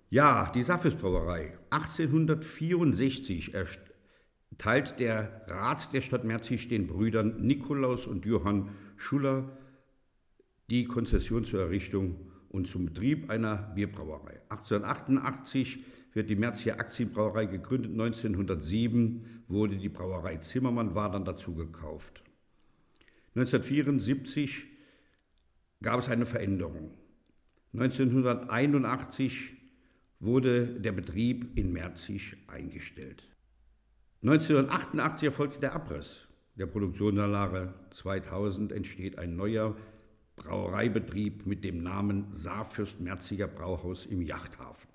Ja, die Safis-Brauerei. 1864 erteilt der Rat der Stadt Merzig den Brüdern Nikolaus und Johann Schuller die Konzession zur Errichtung und zum Betrieb einer Bierbrauerei. 1888 wird die Merzier Aktienbrauerei gegründet. 1907 wurde die Brauerei Zimmermann war dann dazu gekauft. 1974 gab es eine Veränderung. 1981 wurde der Betrieb in Merzig eingestellt. 1988 erfolgte der Abriss der Produktionsanlage. 2000 entsteht ein neuer Brauereibetrieb mit dem Namen Saarfürst Merziger Brauhaus im Yachthafen.